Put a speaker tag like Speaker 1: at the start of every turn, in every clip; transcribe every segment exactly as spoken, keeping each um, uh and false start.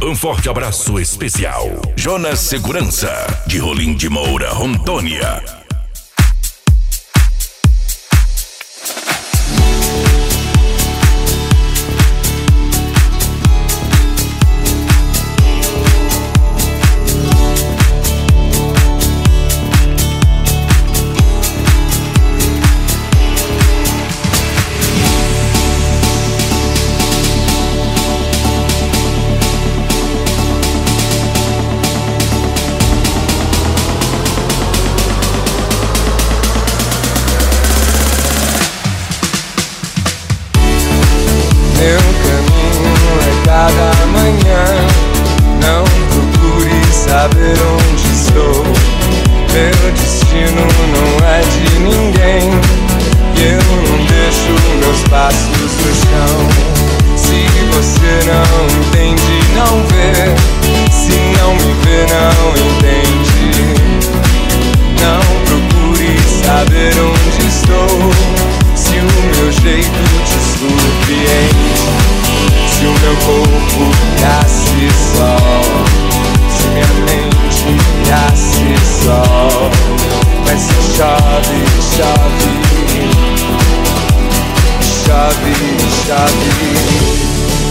Speaker 1: Um forte abraço especial. Jonas Segurança, de Rolim de Moura, Rondônia.
Speaker 2: Meu caminho é cada manhã. Não procure saber onde estou. Meu destino não é de ninguém. E eu não deixo meus passos no chão. Se você não entende, não vê. Se não me vê, não entende. Não procure saber onde estou. Se o meu jeito te surpreende, se o meu corpo virasse sol, se minha mente virasse sol, mas se chove, chove, chove, chove.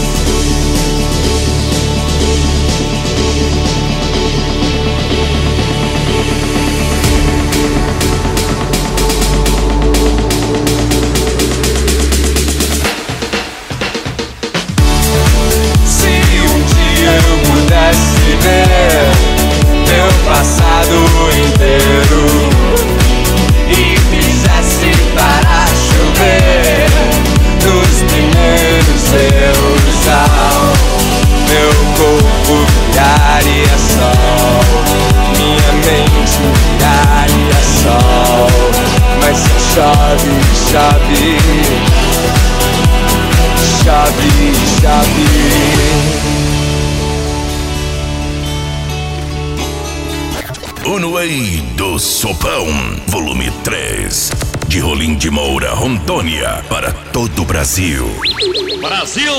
Speaker 2: Meu passado inteiro e fizesse parar chover nos primeiros erros, ao meu corpo viraria sol, minha mente viraria sol, mas só chove, chove, chove, chove.
Speaker 1: Unuei do Sopão, volume três, de Rolim de Moura, Rondônia, para todo o Brasil.
Speaker 3: Brasil!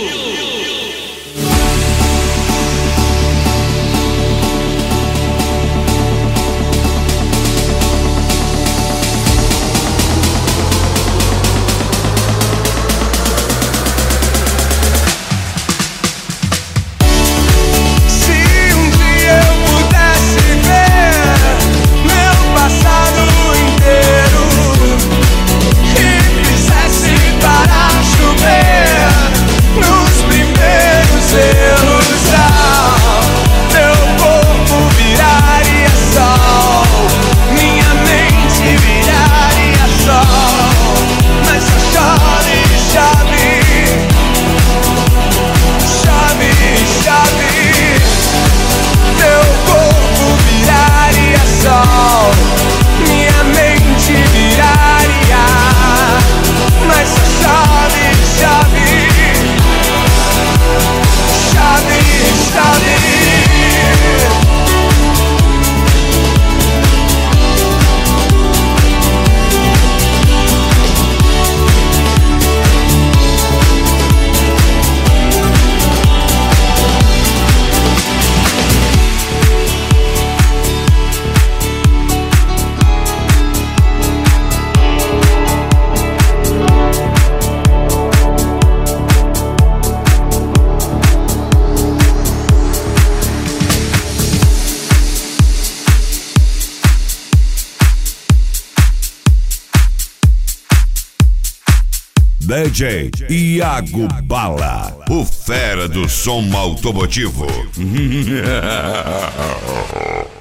Speaker 4: D J Iago Bala, o fera do som automotivo.